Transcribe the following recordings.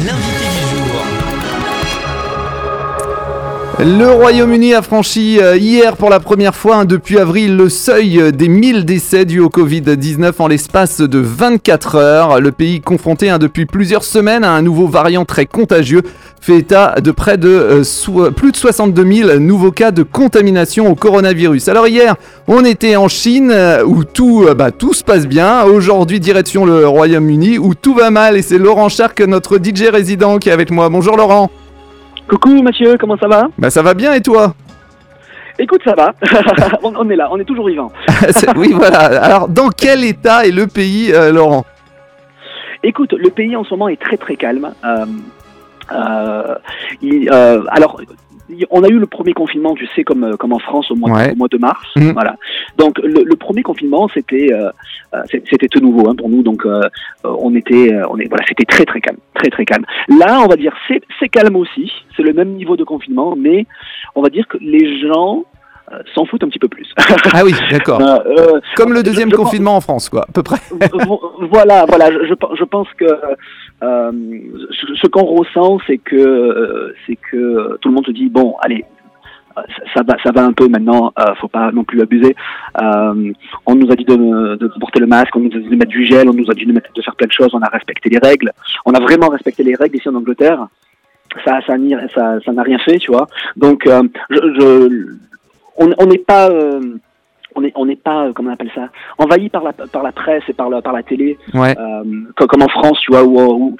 l'invité du jour. Le Royaume-Uni a franchi hier pour la première fois depuis avril le seuil des 1000 décès dus au Covid-19 en l'espace de 24 heures. Le pays confronté depuis plusieurs semaines à un nouveau variant très contagieux fait état de près de plus de 62 000 nouveaux cas de contamination au coronavirus. Alors hier, on était en Chine où tout se passe bien. Aujourd'hui, direction le Royaume-Uni où tout va mal et c'est Laurent Charc, notre DJ résident, qui est avec moi. Bonjour Laurent. Coucou Mathieu, comment ça va ? Ça va bien et toi ? Écoute, ça va, on est là, on est toujours vivant. Oui, voilà. Alors, dans quel état est le pays, Laurent ? Écoute, le pays en ce moment est très très calme. On a eu le premier confinement, tu sais, comme en France au mois de mars. Voilà. Donc le premier confinement, c'était tout nouveau pour nous. Donc c'était très très calme, très très calme. Là, on va dire c'est calme aussi. C'est le même niveau de confinement, mais on va dire que les gens s'en foutent un petit peu plus. Ah oui, d'accord. Comme le deuxième confinement en France, quoi, à peu près. Voilà. Je pense que ce qu'on ressent, c'est que tout le monde se dit bon, allez, ça va un peu maintenant. Faut pas non plus abuser. On nous a dit de porter le masque, on nous a dit de mettre du gel, on nous a dit de faire plein de choses. On a respecté les règles. On a vraiment respecté les règles ici en Angleterre. Ça n'a rien fait, tu vois. Donc on n'est pas comment on appelle ça, envahi par la presse et par la télé, comme en France, tu vois, où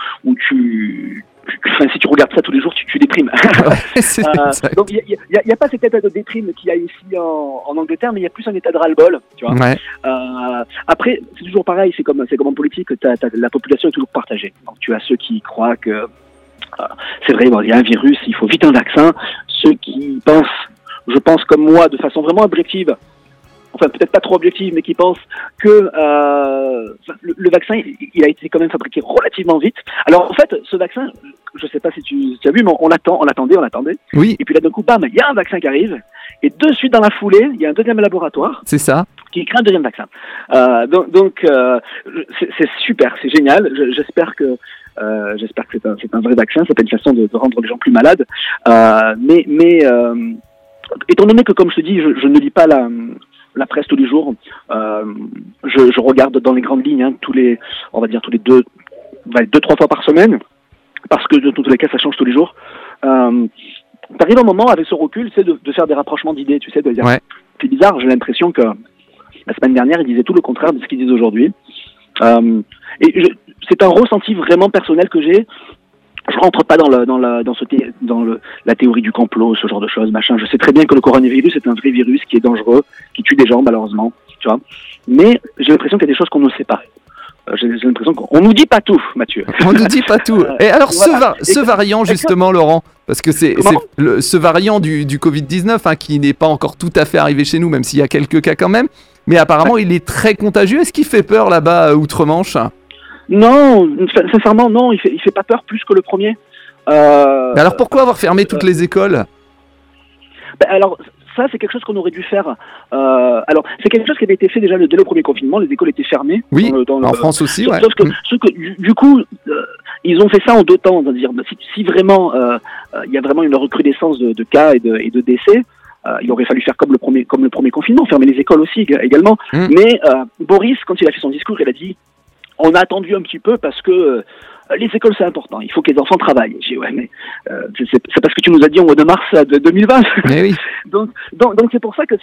si tu regardes ça tous les jours, tu déprimes. Donc il y a pas cet état de déprime qu'il y a ici en Angleterre, mais il y a plus un état de ras-le-bol, tu vois. Après, c'est toujours pareil, c'est comme en politique, la population est toujours partagée. Donc tu as ceux qui croient que c'est vrai, il y a un virus, il faut vite un vaccin. Ceux qui pensent, je pense comme moi, de façon vraiment objective, enfin peut-être pas trop objective, mais qui pensent que le vaccin, il a été quand même fabriqué relativement vite. Alors en fait, ce vaccin, je sais pas si tu as vu, mais on l'attendait. Oui. Et puis là d'un coup, bam, il y a un vaccin qui arrive, et de suite dans la foulée, il y a un deuxième laboratoire. C'est ça. Qui crée un deuxième vaccin. Donc c'est super, c'est génial. J'espère que c'est un vrai vaccin, c'est pas une façon de rendre les gens plus malades. Mais étant donné que, comme je te dis, je ne lis pas la presse tous les jours, je regarde dans les grandes lignes, tous les 2-3 fois par semaine, parce que de tous les cas, ça change tous les jours. T'arrives un moment, avec ce recul, tu sais, de faire des rapprochements d'idées, tu sais, de dire, c'est bizarre, j'ai l'impression que la semaine dernière, ils disaient tout le contraire de ce qu'ils disent aujourd'hui. C'est un ressenti vraiment personnel que j'ai. Je rentre pas dans la théorie du complot, ce genre de choses, machin. Je sais très bien que le coronavirus est un vrai virus qui est dangereux, qui tue des gens malheureusement, tu vois. Mais j'ai l'impression qu'il y a des choses qu'on ne sait pas. J'ai l'impression qu'on nous dit pas tout, Mathieu. On nous dit pas tout. Et alors ce variant justement, Laurent, parce que c'est ce variant du Covid-19 qui n'est pas encore tout à fait arrivé chez nous, même s'il y a quelques cas quand même. Mais apparemment, il est très contagieux. Est-ce qu'il fait peur là-bas, outre-Manche ? Non, sincèrement, non. Il fait pas peur plus que le premier. Mais alors, pourquoi avoir fermé toutes les écoles ? Alors, ça, c'est quelque chose qu'on aurait dû faire. Alors, c'est quelque chose qui avait été fait déjà dès le premier confinement. Les écoles étaient fermées. Oui, en France aussi, ouais. Sauf que du coup, ils ont fait ça en deux temps. C'est-à-dire, si vraiment il y a vraiment une recrudescence de cas et de décès, il aurait fallu faire comme le premier confinement, fermer les écoles aussi également. Mais Boris, quand il a fait son discours, il a dit on a attendu un petit peu parce que les écoles c'est important, il faut que les enfants travaillent. J'ai dit ouais, mais c'est parce que tu nous as dit au mois de mars de 2020. Mais oui. donc c'est pour ça que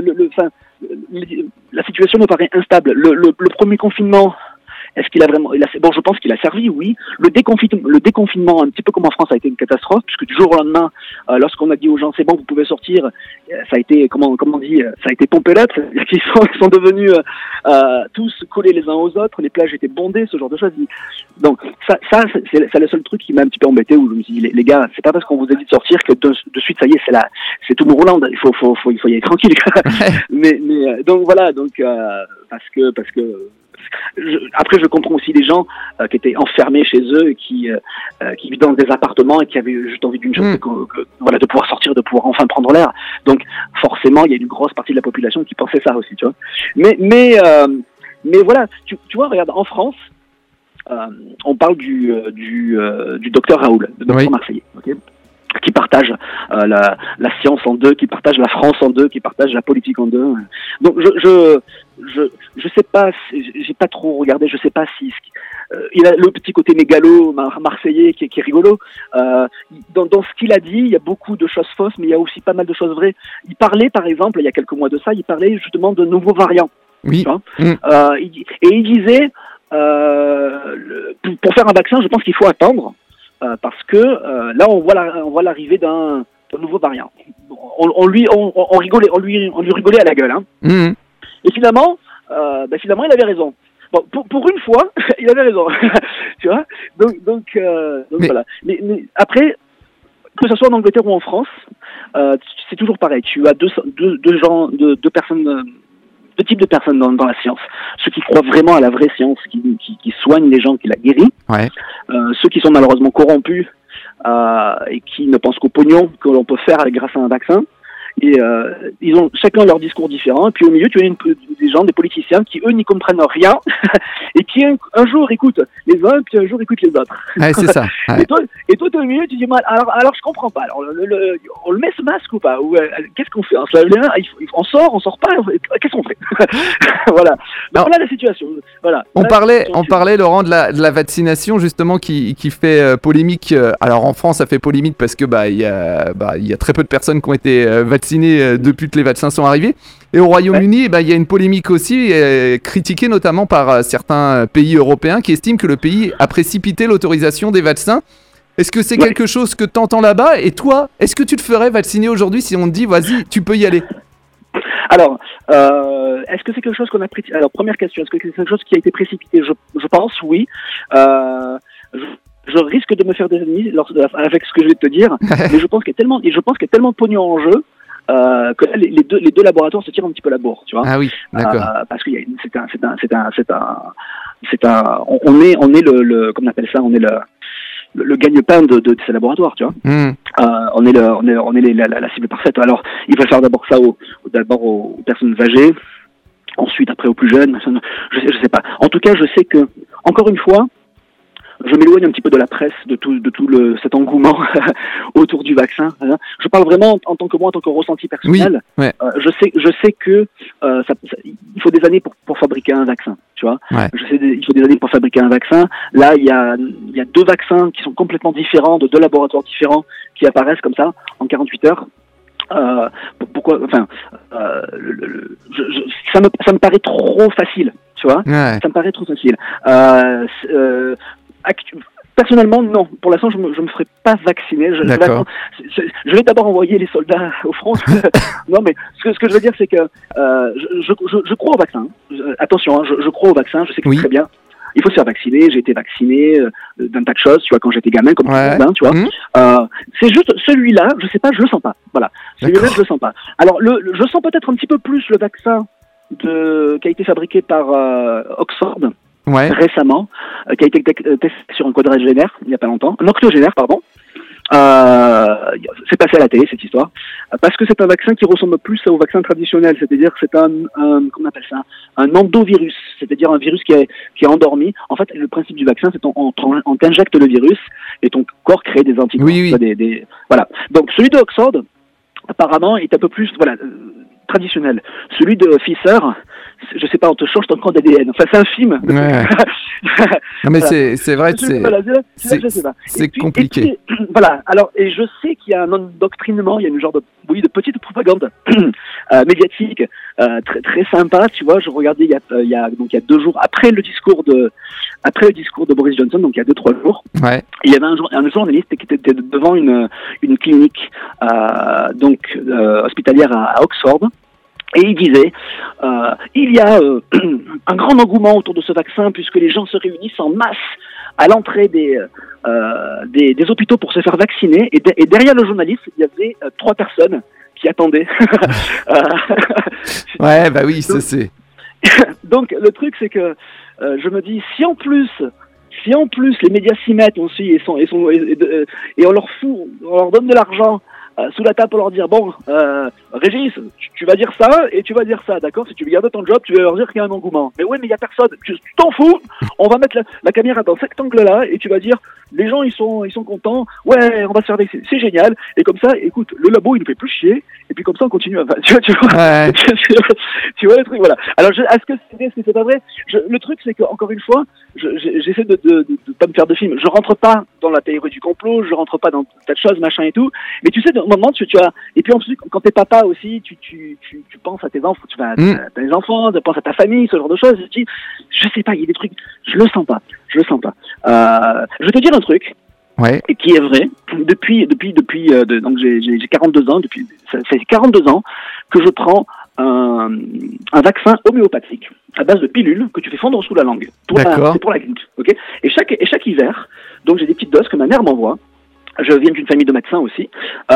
la situation me paraît instable. Le premier confinement, est-ce qu'il a vraiment... je pense qu'il a servi, oui. Le déconfinement, un petit peu comme en France, a été une catastrophe, puisque du jour au lendemain, lorsqu'on a dit aux gens, c'est bon, vous pouvez sortir, ça a été, comment on dit, ça a été pompé up, c'est-à-dire qu'ils sont devenus tous collés les uns aux autres, les plages étaient bondées, ce genre de choses. Donc, ça c'est le seul truc qui m'a un petit peu embêté, où je me suis dit, les gars, c'est pas parce qu'on vous a dit de sortir que de suite, ça y est, c'est tout Rouland, il faut y aller tranquille. mais donc voilà, parce que après, je comprends aussi les gens qui étaient enfermés chez eux et qui vivent dans des appartements et qui avaient juste envie d'une chose, de pouvoir sortir, de pouvoir enfin prendre l'air. Donc, forcément, il y a une grosse partie de la population qui pensait ça aussi, tu vois. Mais voilà, tu vois, regarde, en France, on parle du docteur Raoul, le docteur marseillais, okay, qui partage la science en deux, qui partage la France en deux, qui partage la politique en deux. Donc je sais pas, j'ai pas trop regardé, je sais pas si il a le petit côté mégalo marseillais qui est rigolo. Dans ce qu'il a dit, il y a beaucoup de choses fausses, mais il y a aussi pas mal de choses vraies. Il parlait, par exemple, il y a quelques mois de ça, il parlait justement de nouveaux variants. Oui. Et il disait, pour faire un vaccin, je pense qu'il faut attendre, parce que là, on voit l'arrivée d'un nouveau variant. On lui rigolait à la gueule, hein. Et finalement, il avait raison. Bon, pour une fois, il avait raison. Tu vois. Donc voilà. Mais après, que ce soit en Angleterre ou en France, c'est toujours pareil. Tu as deux types de personnes dans la science. Ceux qui croient vraiment à la vraie science, qui soignent les gens, qui la guérissent. Ouais. Ceux qui sont malheureusement corrompus et qui ne pensent qu'au pognon que l'on peut faire grâce à un vaccin. Et ils ont chacun leur discours différent. Et puis au milieu, tu as des gens, des politiciens qui, eux, n'y comprennent rien et qui, un jour, écoutent les uns, puis un jour, écoutent les autres. Ouais, c'est ça. Ouais. Et toi, au milieu, tu dis, alors je comprends pas. Alors, on le met ce masque ou pas? Ou qu'est-ce qu'on fait? On se lave les mains, on sort pas? Qu'est-ce qu'on fait? Voilà. Voilà la situation. Voilà. On parlait, Laurent, de la vaccination, justement, qui fait polémique. Alors, en France, ça fait polémique parce que il y a très peu de personnes qui ont été vaccinées depuis que les vaccins sont arrivés. Et au Royaume-Uni, il y a une polémique aussi, critiquée notamment par certains pays européens qui estiment que le pays a précipité l'autorisation des vaccins. Est-ce que c'est quelque chose que tu entends là-bas? Et toi, est-ce que tu te ferais vacciner aujourd'hui si on te dit, vas-y, tu peux y aller? Alors, est-ce que c'est quelque chose qu'on a précipité? Alors, première question, est-ce que c'est quelque chose qui a été précipité? Je pense, oui. Je risque de me faire des ennemis avec ce que je vais te dire, mais je pense qu'il y a tellement de pognon en jeu que là, les deux laboratoires se tirent un petit peu la bourre, tu vois. Ah oui, d'accord. Parce qu'il y a on est le comment on appelle ça, on est le gagne-pain de ces laboratoires, tu vois. On est la cible parfaite. Alors, il va faire d'abord ça aux personnes âgées, ensuite après aux plus jeunes. Je sais pas. En tout cas, je sais que, encore une fois, je m'éloigne un petit peu de la presse, de tout cet engouement autour du vaccin. Je parle vraiment en tant que ressenti personnel. Oui, ouais. Je sais que il faut des années pour fabriquer un vaccin, tu vois. Ouais. Il faut des années pour fabriquer un vaccin. Là, il y a deux vaccins qui sont complètement différents, de deux laboratoires différents, qui apparaissent comme ça en 48 heures. Pourquoi? Enfin, ça me paraît trop facile, tu vois. Ouais. Ça me paraît trop facile. Personnellement, non. Pour l'instant, je me ferai pas vacciner. Je vais d'abord envoyer les soldats au front. Non, mais ce que je veux dire, c'est que je crois au vaccin. Attention, hein, je crois au vaccin. Je sais que c'est très bien. Il faut se faire vacciner. J'ai été vacciné d'un tas de choses, tu vois, quand j'étais gamin, comme tout le monde, tu vois. C'est juste celui-là, je sais pas, je le sens pas. Voilà. Celui-là, je le sens pas. Alors, je sens peut-être un petit peu plus le vaccin qui a été fabriqué par Oxford. Récemment, qui a été testé sur un quadragénaire, il n'y a pas longtemps, un octogénaire, pardon. C'est passé à la télé, cette histoire, parce que c'est un vaccin qui ressemble plus au vaccin traditionnel, c'est-à-dire que c'est comment on appelle ça, un endovirus, c'est-à-dire un virus qui est endormi. En fait, le principe du vaccin, c'est on t'injecte le virus et ton corps crée des anticorps. Oui. Voilà. Donc, celui de Oxford, apparemment, est un peu plus, traditionnel. Celui de Pfizer, je sais pas, on te change ton code ADN. Enfin, c'est un film. Ouais. Non, mais c'est vrai, c'est compliqué. Et puis, voilà. Alors, et je sais qu'il y a un endoctrinement, il y a une genre de petite propagande médiatique très très sympa. Tu vois, je regardais il y a 2 jours après le discours de Boris Johnson, donc il y a 2-3 jours. Ouais. Il y avait un journaliste qui était devant une clinique hospitalière à Oxford. Et il disait, il y a un grand engouement autour de ce vaccin puisque les gens se réunissent en masse à l'entrée des hôpitaux pour se faire vacciner. Et derrière le journaliste, il y avait 3 personnes qui attendaient. Ouais, bah oui, ça c'est. Donc le truc c'est que je me dis, si en plus les médias s'y mettent aussi et on leur donne de l'argent sous la table pour leur dire bon, Régis, tu vas dire ça et tu vas dire ça, d'accord? Si tu veux garder ton job, tu vas leur dire qu'il y a un engouement. Mais ouais, mais il y a personne. Tu t'en fous. On va mettre la caméra dans cet angle-là et tu vas dire les gens ils sont contents. Ouais, on va se faire c'est génial. Et comme ça, écoute, le labo il nous fait plus chier. Et puis comme ça on continue. Tu vois, Ouais. tu vois le truc, voilà. Alors est-ce que c'est vrai, est-ce que c'est pas vrai? Le truc c'est que encore une fois, j'essaie de pas me faire de film. Je rentre pas dans la théorie du complot, je rentre pas dans tas de choses, machin et tout. Mais tu sais, au moment tu as, et puis en plus quand t'es papa aussi, tu penses à tes enfants, tu vas à tes enfants, tu penses à ta famille, ce genre de choses. Tu dis, je sais pas, il y a des trucs, je le sens pas. Je vais te dire un truc. Ouais. Et qui est vrai. Donc j'ai 42 ans. Ça fait 42 ans que je prends un vaccin homéopathique à base de pilules que tu fais fondre sous la langue. C'est pour la grippe, ok. Et chaque hiver, donc j'ai des petites doses que ma mère m'envoie. Je viens d'une famille de médecins aussi,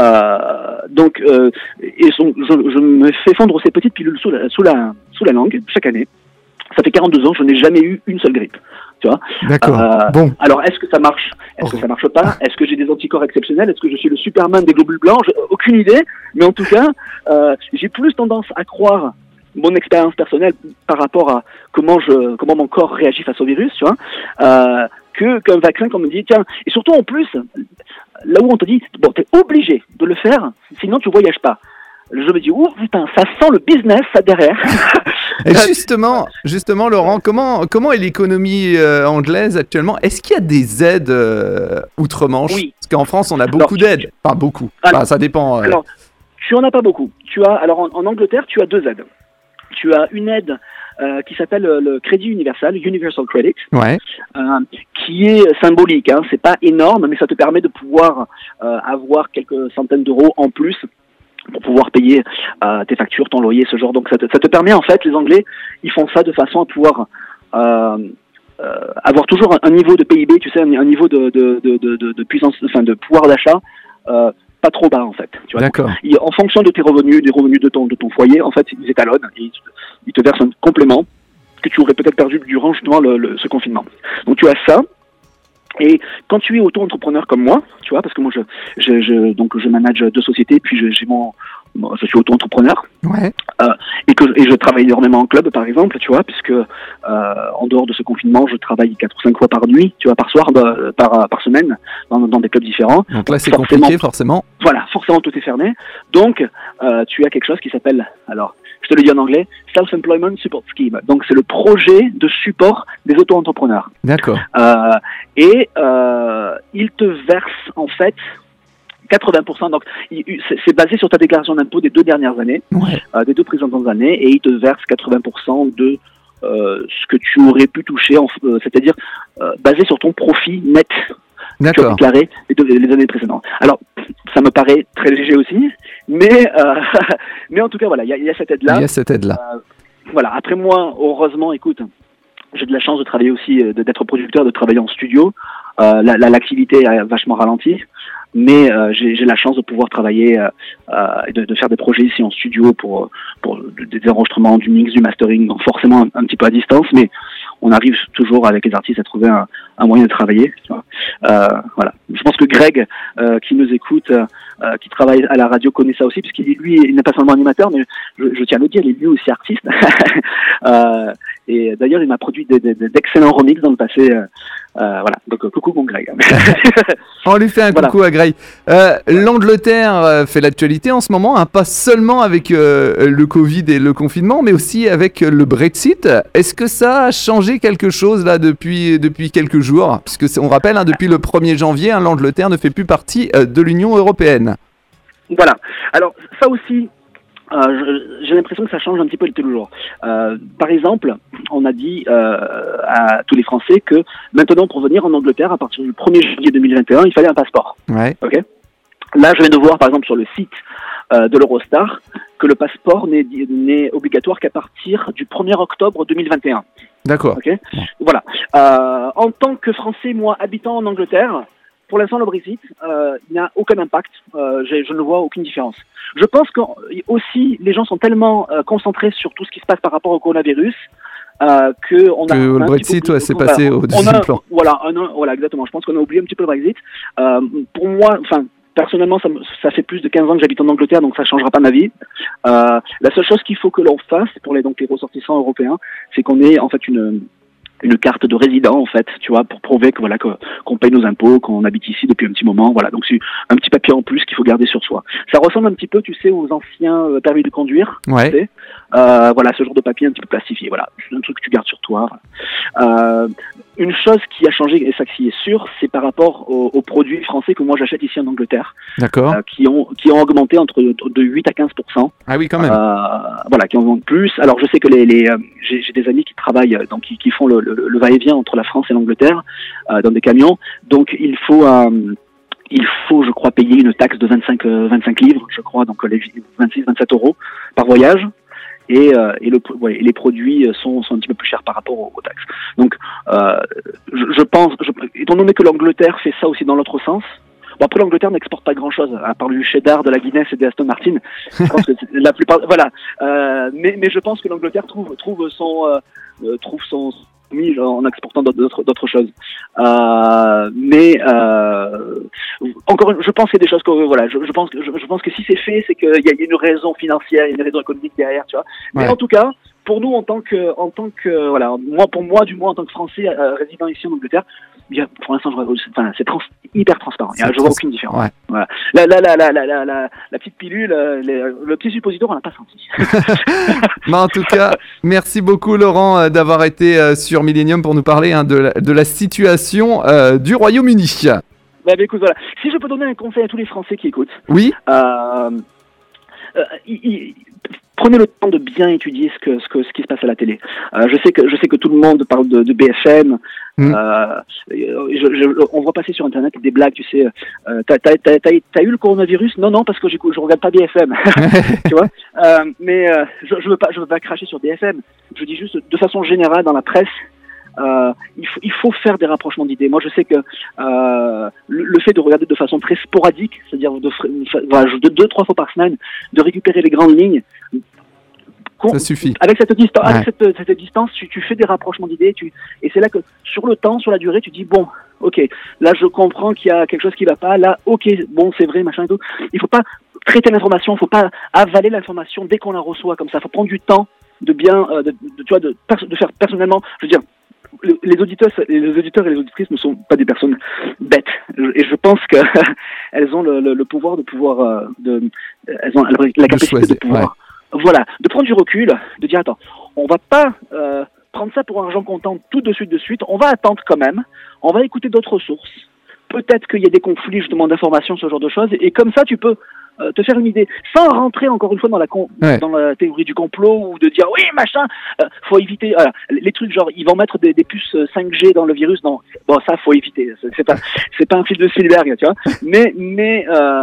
je me fais fondre ces petites pilules sous la langue chaque année. Ça fait 42 ans, je n'ai jamais eu une seule grippe. Tu vois. D'accord. Bon. Alors, est-ce que ça marche? Est-ce que ça marche pas? Est-ce que j'ai des anticorps exceptionnels? Est-ce que je suis le Superman des globules blancs? Aucune idée. Mais en tout cas, j'ai plus tendance à croire mon expérience personnelle par rapport à comment mon corps réagit face au virus, tu vois, qu'un vaccin qu'on me dit, tiens, et surtout en plus, là où on te dit, bon, t'es obligé de le faire, sinon tu voyages pas. Je me dis, oh putain, ça sent le business, ça derrière. Et justement, Laurent, comment est l'économie anglaise actuellement? Est-ce qu'il y a des aides outre-Manche? Oui. Parce qu'en France, on a beaucoup d'aides. Enfin, beaucoup. Alors, ça dépend. Alors, tu en as pas beaucoup. En Angleterre, tu as deux aides. Tu as une aide qui s'appelle le Crédit Universal, Universal Credit, ouais. Qui est symbolique. Hein. C'est pas énorme, mais ça te permet de pouvoir avoir quelques centaines d'euros en plus pour pouvoir payer tes factures, ton loyer, ce genre. Donc ça te permet, en fait, les Anglais, ils font ça de façon à pouvoir avoir toujours un niveau de PIB, tu sais, un niveau de puissance, enfin de pouvoir d'achat pas trop bas, en fait. Tu vois. D'accord. Donc, en fonction de tes revenus, des revenus de ton foyer, en fait, ils étalonnent et ils te versent un complément que tu aurais peut-être perdu durant justement ce confinement. Donc tu as ça. Et quand tu es auto-entrepreneur comme moi, tu vois, parce que moi je manage deux sociétés, puis je suis auto-entrepreneur, ouais. et je travaille énormément en club, par exemple, tu vois, puisque en dehors de ce confinement, je travaille 4 ou 5 fois par nuit, tu vois, par soir, par semaine, dans des clubs différents. Donc là, c'est compliqué, forcément. Voilà, forcément, tout est fermé. Donc, tu as quelque chose qui s'appelle, alors, je te le dis en anglais, Self-Employment Support Scheme. Donc, c'est le projet de support des auto-entrepreneurs. D'accord. Et il te verse, en fait, 80%. Donc, c'est basé sur ta déclaration d'impôt des 2 dernières années, ouais. des 2 précédentes années, et il te verse 80% de ce que tu aurais pu toucher, c'est-à-dire basé sur ton profit net. D'accord. Tu as déclaré les années précédentes. Alors, ça me paraît très léger aussi, mais en tout cas, voilà, il y a cette aide-là. Il y a cette aide-là. Voilà. Après moi, heureusement, écoute, j'ai de la chance de travailler aussi, d'être producteur, de travailler en studio. L'activité a vachement ralenti, mais j'ai la chance de pouvoir travailler et de faire des projets ici en studio pour des enregistrements, du mix, du mastering, forcément un petit peu à distance, mais on arrive toujours avec les artistes à trouver un moyen de travailler. Tu vois. Voilà. Je pense que Greg, qui nous écoute, qui travaille à la radio, connaît ça aussi, puisqu'il lui, il n'est pas seulement animateur, mais je tiens à le dire, il est lui aussi artiste. Et d'ailleurs, il m'a produit d'excellents remixes dans le passé. Voilà. Donc coucou mon Greg. On lui fait un coucou à Greg. L'Angleterre fait l'actualité en ce moment, hein, pas seulement avec le Covid et le confinement, mais aussi avec le Brexit. Est-ce que ça a changé quelque chose là depuis quelques jours? Puisque on rappelle, hein, depuis le 1er janvier, hein, l'Angleterre ne fait plus partie de l'Union européenne. Voilà. Alors ça aussi, j'ai l'impression que ça change un petit peu tous les jours. Par exemple, on a dit à tous les Français que maintenant, pour venir en Angleterre, à partir du 1er janvier 2021, il fallait un passeport. Ouais. Okay. Là, je viens de voir, par exemple, sur le site de l'Eurostar, que le passeport n'est obligatoire qu'à partir du 1er octobre 2021. D'accord. Okay. Voilà. En tant que Français, moi, habitant en Angleterre, pour l'instant, le Brexit n'a aucun impact. Je ne vois aucune différence. Je pense que aussi les gens sont tellement concentrés sur tout ce qui se passe par rapport au coronavirus que le Brexit c'est passé au deuxième plan. Voilà, exactement. Je pense qu'on a oublié un petit peu le Brexit. Pour moi, enfin personnellement, ça fait plus de 15 ans que j'habite en Angleterre, donc ça changera pas ma vie. La seule chose qu'il faut que l'on fasse pour les ressortissants européens, c'est qu'on ait en fait une carte de résident, en fait, tu vois, pour prouver que qu'on paye nos impôts, qu'on habite ici depuis un petit moment, voilà. Donc c'est un petit papier en plus qu'il faut garder sur soi. Ça ressemble un petit peu, tu sais, aux anciens permis de conduire. Ouais. Tu sais. Voilà, ce genre de papier un petit peu plastifié. Voilà, c'est un truc que tu gardes sur toi. Une chose qui a changé, et ça qui est sûr, c'est par rapport aux produits français que moi j'achète ici en Angleterre. D'accord. Qui ont augmenté de 8 à 15%. Ah oui, quand même. Voilà, qui en vendent plus. Alors je sais que j'ai des amis qui travaillent, donc qui font le va-et-vient entre la France et l'Angleterre dans des camions. Donc il faut, je crois, payer une taxe de 25 livres, je crois, donc les 26-27 euros par voyage. Et les produits sont un petit peu plus chers par rapport aux taxes. Donc, je pense, étant donné que l'Angleterre fait ça aussi dans l'autre sens. Bon, après, l'Angleterre n'exporte pas grand-chose, à part du cheddar, de la Guinness et des Aston Martin. Je pense que la plupart, voilà. Mais je pense que l'Angleterre trouve son mise en exportant d'autres choses. Encore je pense qu'il y a des choses que voilà, je pense que si c'est fait, c'est qu'il y a une raison financière, une raison économique derrière, tu vois. Mais en tout cas, pour nous en tant que voilà, pour moi du moins en tant que Français résidant ici en Angleterre, bien pour l'instant c'est hyper transparent. Je vois aucune différence. Ouais. Voilà. La petite pilule, le petit suppositoire, on l'a pas senti. Mais en tout cas, merci beaucoup Laurent d'avoir été sur Millennium pour nous parler de la situation du Royaume-Uni. Écoute, voilà. Si je peux donner un conseil à tous les Français qui écoutent. Oui. Prenez le temps de bien étudier ce qui se passe à la télé. Je sais que tout le monde parle de BFM. On voit passer sur Internet des blagues, tu sais. T'as eu le coronavirus? Non, parce que je regarde pas BFM. Tu vois. Mais je veux pas cracher sur BFM. Je dis juste de façon générale dans la presse. Il faut faire des rapprochements d'idées. Moi, je sais que le fait de regarder de façon très sporadique, c'est-à-dire de 2-3 fois par semaine, de récupérer les grandes lignes, ça suffit. Avec cette distance, tu fais des rapprochements d'idées, et c'est là que sur le temps, sur la durée, tu dis bon, ok, là je comprends qu'il y a quelque chose qui va pas, là, ok, bon, c'est vrai, machin et tout. Il faut pas traiter l'information, il faut pas avaler l'information dès qu'on la reçoit comme ça. Il faut prendre du temps de bien, de faire personnellement, je veux dire. Les auditeurs et les auditrices ne sont pas des personnes bêtes, et je pense que elles ont le pouvoir de pouvoir elles ont la capacité de pouvoir de prendre du recul, de dire attends, on va pas prendre ça pour argent comptant tout de suite, on va attendre quand même, on va écouter d'autres sources, peut-être qu'il y a des conflits justement d'informations, ce genre de choses, et comme ça tu peux te faire une idée, sans rentrer encore une fois dans la théorie du complot ou de dire oui machin, faut éviter les trucs genre ils vont mettre des puces 5G dans le virus, non, bon ça faut éviter, c'est pas un film de Spielberg, tu vois, mais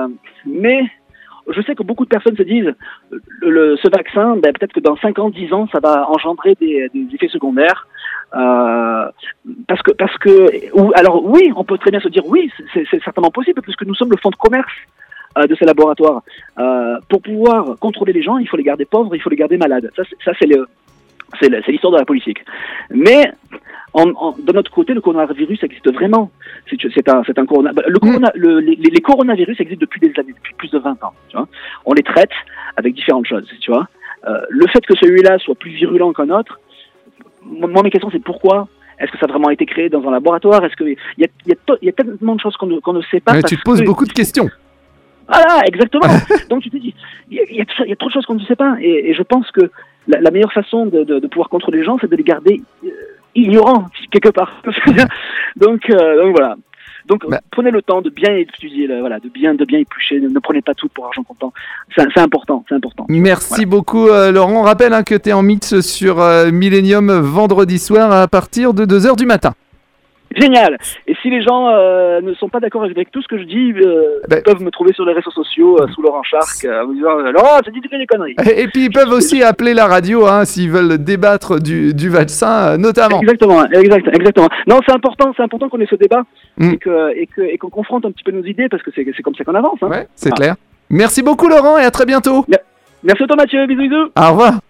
je sais que beaucoup de personnes se disent ce vaccin, peut-être que dans 5 ans, 10 ans, ça va engendrer des effets secondaires. Parce que alors oui, on peut très bien se dire oui, c'est certainement possible puisque nous sommes le fonds de commerce de ces laboratoires. Pour pouvoir contrôler les gens, il faut les garder pauvres, il faut les garder malades. Ça c'est l'histoire de la politique. Mais de notre côté, le coronavirus existe vraiment. C'est un corona. Les coronavirus existent depuis des années, depuis plus de 20 ans. Tu vois, on les traite avec différentes choses. Tu vois, le fait que celui-là soit plus virulent qu'un autre, moi mes questions c'est pourquoi. Est-ce que ça a vraiment été créé dans un laboratoire? Est-ce que il y a tellement de choses qu'on ne sait pas. Mais tu te poses beaucoup de questions. Voilà, exactement. Donc tu te dis, il y a trop de choses qu'on ne sait pas, et je pense que la meilleure façon de pouvoir contrôler les gens, c'est de les garder ignorants quelque part. Donc voilà. Donc prenez le temps de bien étudier, de bien éplucher. Ne prenez pas tout pour argent comptant. C'est important. Merci beaucoup Laurent. On rappelle que tu es en mix sur Millennium vendredi soir à partir de 2h du matin. Génial. Et si les gens ne sont pas d'accord avec tout ce que je dis, ils peuvent me trouver sur les réseaux sociaux sous Laurent Charc en me disant Laurent, tu dis des conneries. Et puis ils peuvent aussi appeler la radio s'ils veulent débattre du vaccin notamment. Exactement. Non, c'est important qu'on ait ce débat et qu'on confronte un petit peu nos idées parce que c'est comme ça qu'on avance. Ouais, c'est clair. Merci beaucoup Laurent et à très bientôt. Merci à toi Mathieu, bisous. Au revoir.